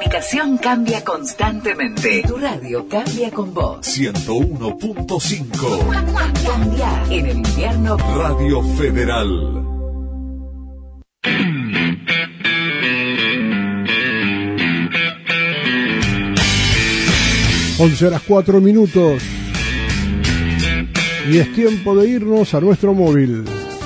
comunicación cambia constantemente. Tu radio cambia con vos. 101.5. Cambia en el invierno. Radio Federal. Once horas 4 minutos. Y es tiempo de irnos a nuestro móvil.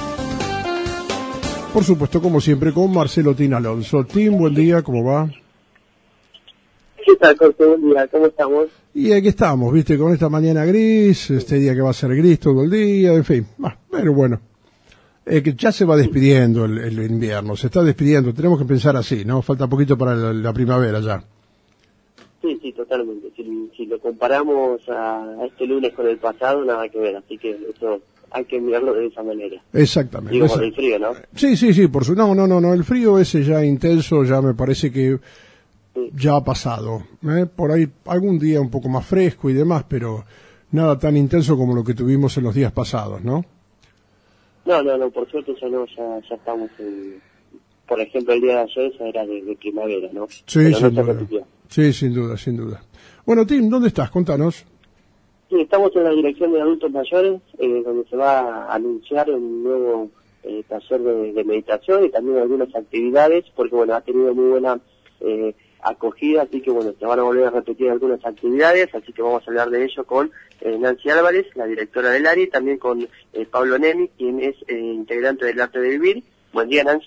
Por supuesto, como siempre, con Marcelo Tin Alonso. Tim, buen día, ¿cómo va? ¿Qué tal, Jorge? Buen día, ¿cómo estamos? Y aquí estamos, viste, con esta mañana gris, este día que va a ser gris todo el día, en fin. Pero bueno, que ya se va despidiendo el invierno, se está despidiendo, tenemos que pensar así, ¿no? Falta poquito para la primavera ya. Sí, totalmente. Si lo comparamos a este lunes con el pasado, nada que ver, así que eso hay que mirarlo de esa manera. Exactamente. Digo, por el frío, ¿no? Sí, por su... No, el frío ese ya intenso, ya me parece que ya ha pasado. Por ahí algún día un poco más fresco y demás, pero nada tan intenso como lo que tuvimos en los días pasados, ¿no? No, por suerte ya no, ya estamos en... Por ejemplo, el día de ayer ya era de primavera, ¿no? Sí, pero sin no duda. Sí, sin duda. Bueno, Tim, ¿dónde estás? Contanos. Sí, estamos en la dirección de adultos mayores, donde se va a anunciar un nuevo taller de meditación y también algunas actividades, porque bueno, ha tenido muy buena acogida, así que bueno, se van a volver a repetir algunas actividades, así que vamos a hablar de ello con Nancy Álvarez, la directora del área, y también con Pablo Nemi, quien es integrante del Arte de Vivir. Buen día, Nancy.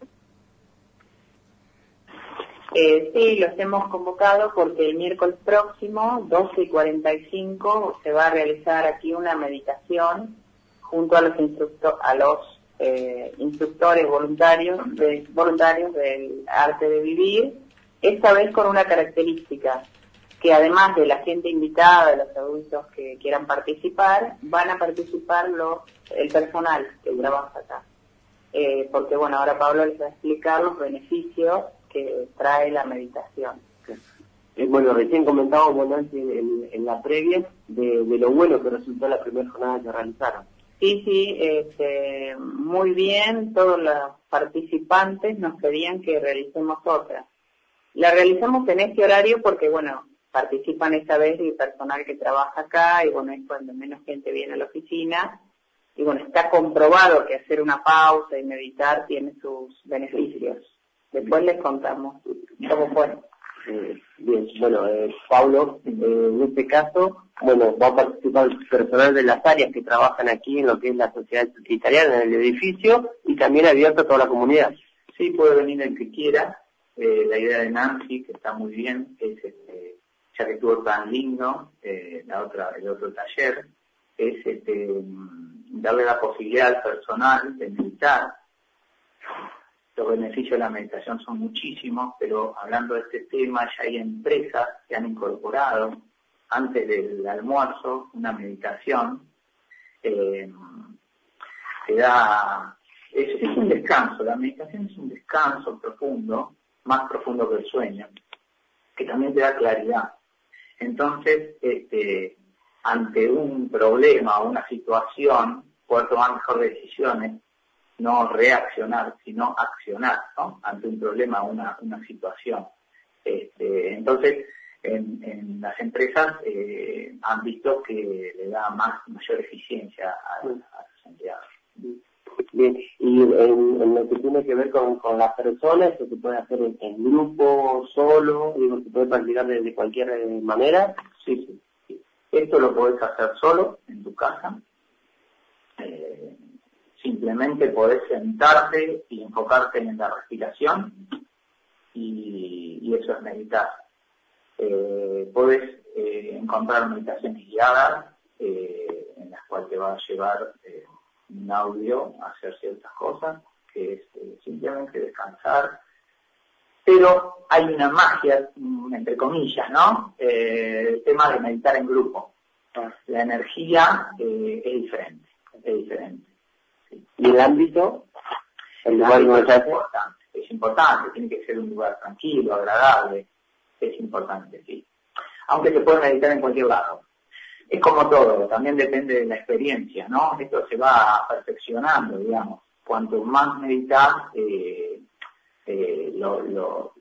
Sí, los hemos convocado porque el miércoles próximo, 12:45, se va a realizar aquí una meditación junto a los instructores voluntarios del Arte de Vivir, esta vez con una característica, que además de la gente invitada, de los adultos que quieran participar, van a participar el personal que trabaja acá. Porque bueno, ahora Pablo les va a explicar los beneficios que trae la meditación. Bueno, recién comentábamos Nancy en la previa de lo bueno que resultó la primera jornada que realizaron. Sí, muy bien, todos los participantes nos pedían que realicemos otra. La realizamos en este horario porque, bueno, participan esta vez el personal que trabaja acá y, bueno, es cuando menos gente viene a la oficina. Y, bueno, está comprobado que hacer una pausa y meditar tiene sus beneficios. Después les contamos cómo fue. Bien, bueno, Pablo, en este caso, bueno, va a participar el personal de las áreas que trabajan aquí en lo que es la sociedad italiana, en el edificio, y también abierto a toda la comunidad. Sí, puede venir el que quiera. La idea de Nancy, que está muy bien, es, ya que estuvo tan lindo, el otro taller, es darle la posibilidad al personal de meditar. Los beneficios de la meditación son muchísimos, pero hablando de este tema, ya hay empresas que han incorporado antes del almuerzo una meditación. Es un descanso, la meditación es un descanso profundo, más profundo que el sueño, que también te da claridad. Entonces, ante un problema o una situación, poder tomar mejor decisiones, no reaccionar, sino accionar, ¿no? Ante un problema o una situación. Entonces, en las empresas han visto que le da mayor eficiencia a sus empleados. Bien, y en lo que tiene que ver con las personas, ¿esto se puede hacer en grupo, solo? Digo, ¿se puede practicar de cualquier manera? Sí. Esto lo podés hacer solo, en tu casa. Simplemente podés sentarte y enfocarte en la respiración y eso es meditar. Podés encontrar meditaciones guiadas en las cuales te va a llevar un audio a hacer ciertas cosas, que es simplemente descansar. Pero hay una magia, entre comillas, ¿no? El tema de meditar en grupo. La energía es diferente. Sí. ¿Y el ámbito? El lugar no es importante, tiene que ser un lugar tranquilo, agradable, es importante, sí. Aunque se puede meditar en cualquier lado. Es como todo, también depende de la experiencia, ¿no? Esto se va perfeccionando, digamos. Cuanto más meditas,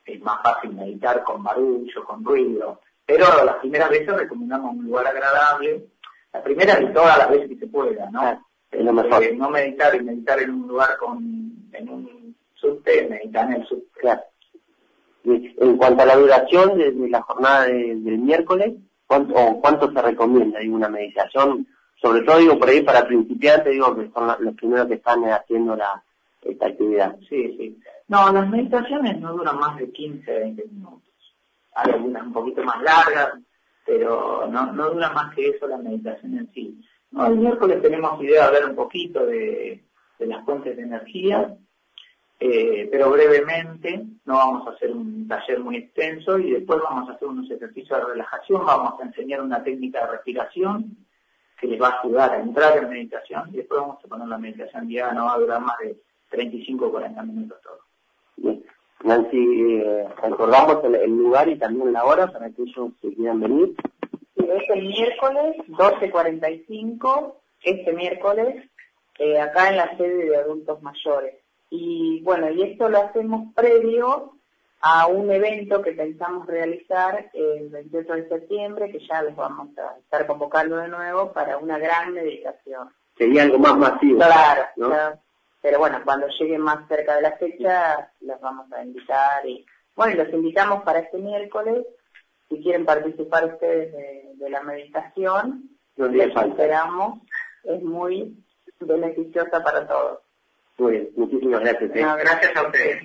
es más fácil meditar con barullo, con ruido, pero las primeras veces recomendamos un lugar agradable, la primera de todas las veces que se pueda, ¿no? Es lo mejor. No meditar en un lugar en un subte, meditar en el subte. Claro. Y en cuanto a la duración de la jornada del miércoles, ¿cuánto se recomienda? Digo, una meditación, sobre todo digo por ahí para principiantes, digo que son los primeros que están haciendo esta actividad. Sí. No, las meditaciones no duran más de 15, 20 minutos. Hay algunas un poquito más largas, pero no dura más que eso la meditación en sí. No, el miércoles tenemos idea de hablar un poquito de las fuentes de energía, pero brevemente, no vamos a hacer un taller muy extenso y después vamos a hacer unos ejercicios de relajación, vamos a enseñar una técnica de respiración que les va a ayudar a entrar en meditación y después vamos a poner la meditación guiada, no va a durar más de 35 o 40 minutos todo. Bien. Nancy, recordamos el lugar y también la hora para aquellos que quieran venir. Es el miércoles 12:45, este miércoles, acá en la sede de adultos mayores. Y bueno, y esto lo hacemos previo a un evento que pensamos realizar el 28 de septiembre, que ya les vamos a estar convocando de nuevo para una gran meditación. Sería algo más masivo. Claro, ¿no? claro. Pero bueno, cuando lleguen más cerca de la fecha, los vamos a invitar. Y bueno, los invitamos para este miércoles. Si quieren participar ustedes de la meditación, les esperamos. Es muy beneficiosa para todos. Muy bien, muchísimas gracias. No, gracias a ustedes.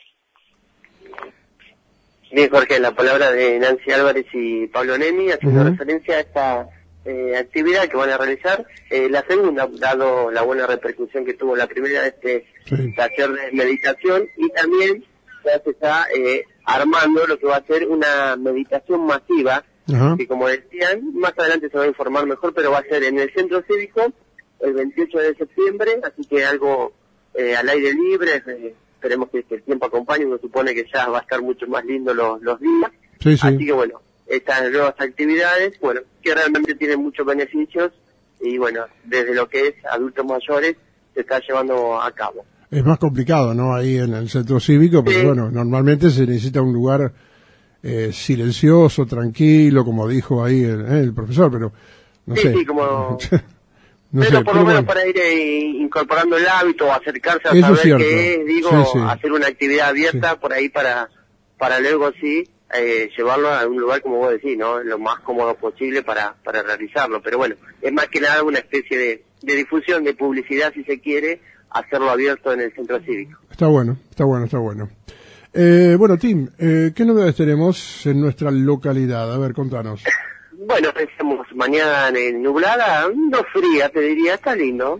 Bien, Jorge, la palabra de Nancy Álvarez y Pablo Nemi, haciendo referencia a esta actividad que van a realizar. La segunda, dado la buena repercusión que tuvo la primera de este taller de meditación, y también ya se está armando lo que va a ser una meditación masiva, que como decían, más adelante se va a informar mejor, pero va a ser en el Centro Cívico el 28 de septiembre, así que algo al aire libre, esperemos que el tiempo acompañe, uno supone que ya va a estar mucho más lindo los días, así que bueno, estas nuevas actividades, bueno, que realmente tienen muchos beneficios, y bueno, desde lo que es adultos mayores se está llevando a cabo. Es más complicado, ¿no? Ahí en el centro cívico, porque bueno, normalmente se necesita un lugar silencioso, tranquilo, como dijo ahí el profesor, pero no sé. Sí, como... no pero sé, por lo menos bueno, para ir incorporando el hábito, acercarse a eso saber es cierto. qué es, digo, hacer una actividad abierta por ahí para luego sí llevarlo a un lugar, como vos decís, ¿no? Lo más cómodo posible para realizarlo. Pero bueno, es más que nada una especie de difusión, de publicidad, si se quiere, hacerlo abierto en el centro cívico. Está bueno. Bueno, Tim, ¿qué novedades tenemos en nuestra localidad? A ver, contanos. Bueno, pensamos mañana nublada, no fría, te diría, está lindo.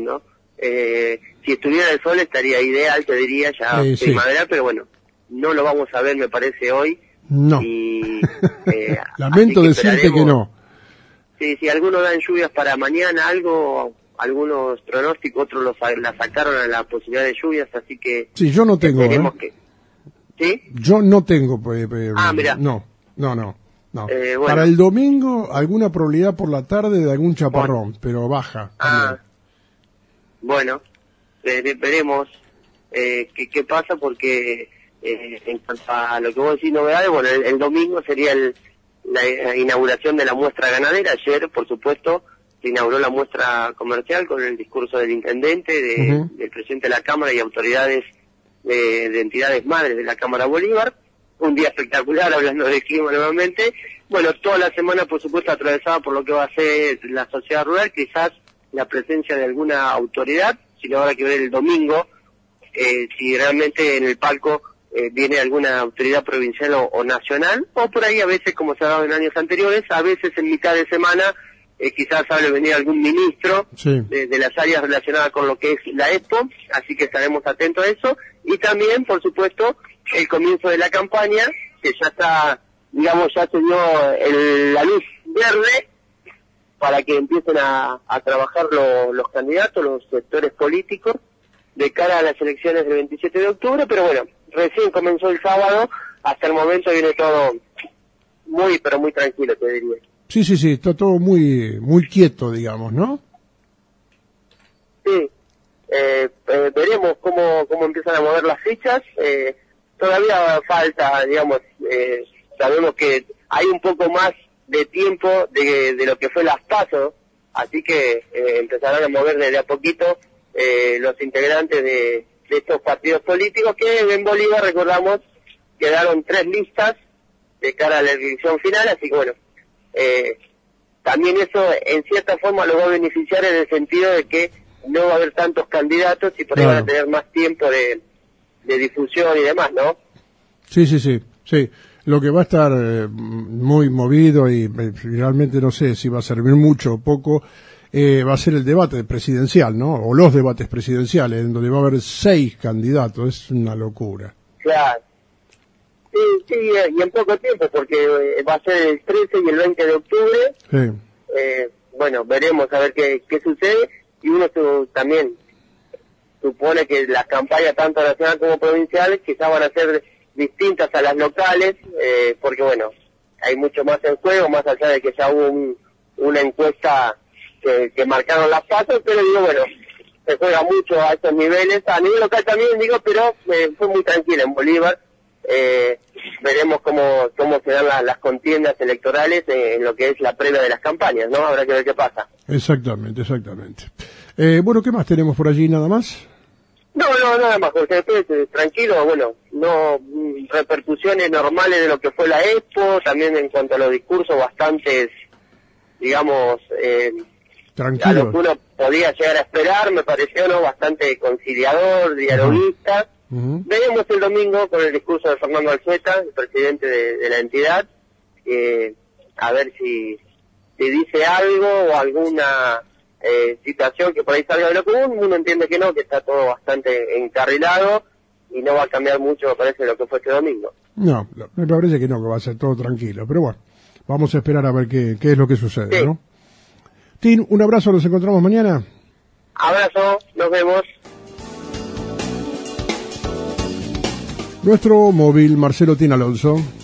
Si estuviera el sol estaría ideal, te diría, ya primavera, pero bueno, no lo vamos a ver, me parece, hoy. No. Y, lamento decirte que no. Sí, algunos dan lluvias para mañana, algunos pronósticos, otros la sacaron a la posibilidad de lluvias, así que... Sí, yo no tengo, ¿Sí? Yo no tengo... mirá. No. Bueno. Para el domingo, alguna probabilidad por la tarde de algún chaparrón, pero baja. Bueno, veremos qué pasa, porque en cuanto a lo que vos decís, novedades, bueno, el domingo sería la inauguración de la muestra ganadera. Ayer, por supuesto, se inauguró la muestra comercial con el discurso del intendente, del presidente de la Cámara y autoridades de entidades madres de la Cámara Bolívar. Un día espectacular, hablando de clima nuevamente. Bueno, toda la semana, por supuesto, atravesada por lo que va a ser la sociedad rural, quizás la presencia de alguna autoridad, si no habrá que ver el domingo, si realmente en el palco viene alguna autoridad provincial o nacional, o por ahí a veces, como se ha dado en años anteriores, a veces en mitad de semana quizás hable venir algún ministro de las áreas relacionadas con lo que es la Expo, así que estaremos atentos a eso. Y también, por supuesto, el comienzo de la campaña, que ya está, digamos, ya se dio la luz verde para que empiecen a trabajar los candidatos, los sectores políticos, de cara a las elecciones del 27 de octubre, pero bueno, recién comenzó el sábado, hasta el momento viene todo muy, pero muy tranquilo, te diría. Sí, está todo muy quieto, digamos, ¿no? Sí, veremos cómo empiezan a mover las fichas. todavía falta, digamos, sabemos que hay un poco más de tiempo de lo que fue las PASO, así que empezarán a mover desde a poquito los integrantes de estos partidos políticos, que en Bolívar, recordamos, quedaron 3 listas de cara a la elección final, así que bueno, también eso en cierta forma lo va a beneficiar en el sentido de que no va a haber tantos candidatos y por ahí van a tener más tiempo de difusión y demás, ¿no? Sí. Lo que va a estar muy movido y realmente no sé si va a servir mucho o poco, va a ser el debate presidencial, ¿no? O los debates presidenciales, en donde va a haber 6 candidatos. Es una locura. Claro. Sí, y en poco tiempo, porque va a ser el 13 y el 20 de octubre. Sí. Bueno, veremos a ver qué sucede, y uno también supone que las campañas tanto nacionales como provinciales quizás van a ser distintas a las locales, porque bueno, hay mucho más en juego, más allá de que ya hubo una encuesta que marcaron las pasos, pero digo, bueno, se juega mucho a estos niveles, a nivel local también, digo, pero fue muy tranquila en Bolívar. Veremos cómo se dan las contiendas electorales en lo que es la previa de las campañas, ¿no? Habrá que ver qué pasa. Exactamente. Bueno, ¿qué más tenemos por allí, nada más? No, nada más, Jorge, después, tranquilo, bueno, no repercusiones normales de lo que fue la Expo, también en cuanto a los discursos bastantes, digamos, a lo que uno podía llegar a esperar, me pareció, ¿no?, bastante conciliador, dialoguista. Uh-huh. Veremos el domingo con el discurso de Fernando Alzueta, el presidente de la entidad, a ver si dice algo o alguna situación que por ahí salga de lo común. Uno entiende que no, que está todo bastante encarrilado y no va a cambiar mucho, me parece, lo que fue este domingo. No, me parece que no, que va a ser todo tranquilo, pero bueno, vamos a esperar a ver qué es lo que sucede, sí. ¿No? Tin, un abrazo, nos encontramos mañana. Abrazo, nos vemos. Nuestro móvil, Marcelo Tin Alonso.